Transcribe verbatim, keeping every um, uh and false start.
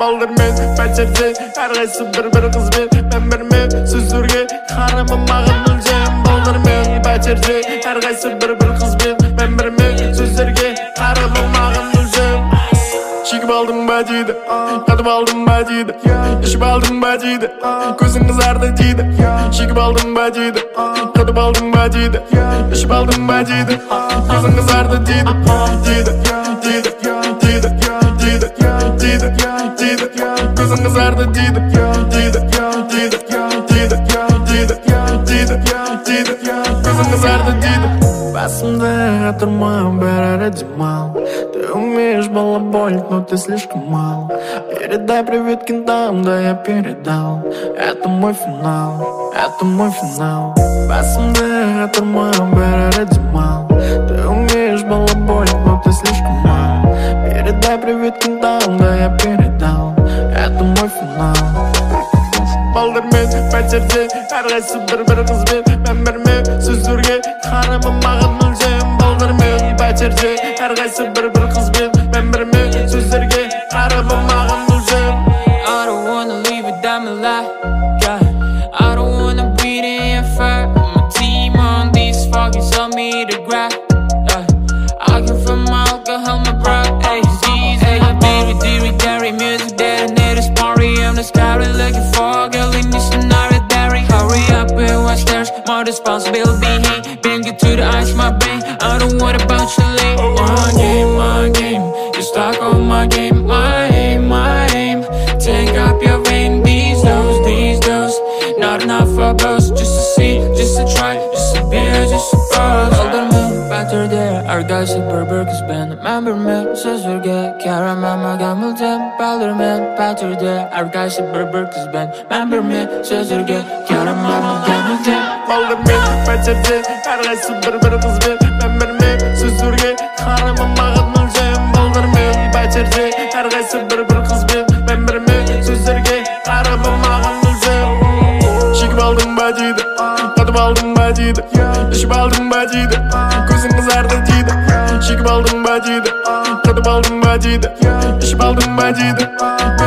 Балдармен пәтерде әрқайсы бір-бір қызбен мен бірмен сөздерге қарамын маған мүлдем. Балдармен пәтерде әрқайсы бір-бір қызбен мен бірмен сөздерге қарамын маған мүлдем. Шегіп алдым ба дейді, қатып алдым ба дейді, ішіп алдым ба дейді, көзің қызарды дейді. Шегіп алдым ба дейді, қатып алдым ба дейді, ішіп алдым ба дейді, көзің қызарды дейді. Дейді, дейді, дейді, дейді, дейді, дейді, көзің қызарды дейді. Дейді, дейді, дейді, дейді, дейді, дейді, көзің қызарды дейді. Басымда тұрма бәрі демал. Ты умеешь балаболить, но ты слишком мал. Передай привет кентам, да я передал. Это мой финал, это мой финал. Басымда тұрма бәрі демал. Ты умеешь балаболить, но ты слишком мал. Передай привет кентам, да я передал. Это мой финал. Балдармен пәтерде әрқайсы бір-бір қызбен мен бірмен сөздерге қарамын маған мүлдем. Балдармен пәтерде әрқайсы бір-бір қызбен мен бірмен сөздерге қарамын маған мүлдем. I don't wanna live without my life, yeah. I don't wanna breathe in fire. My team on this fucking tell me to grab, yeah. I can feel my alcohol, my breath, hey. Hey, baby, dairy, dairy, music, detonator, party. I'm the scary looking for a girl in this scenario, dairy. Hurry up and watch stairs, more responsibility. Bring you to the ice, my brain. I don't worry about your lane. My game, my game, you stuck on my game. My aim, my aim, take up your vein. These those, these those, not enough for both. Just to see, just to try, just to be, just to pose. Alderman, better there. Our guys are berber, cause been remember me. Sözlerge, karamama gamıldım. Alderman, better there. Our guys are berber, cause been remember me. Sözlerge, karamama gamıldım. Baldarmen pәтерде әрқайсы бір-бір қызбен мен бірмен сөздерге қарамын маған мүлдем. Балдармен пәтерде әрқайсы бір-бір қызбен мен бірмен сөздерге қарамын маған мүлдем. Шегіп алдым ба дейді, қатып алдым ба дейді, ішіп алдым ба дейді, көзің қызарды дейді. Шегіп алдым ба дейді, қатып алдым ба дейді, ішіп алдым ба дейді,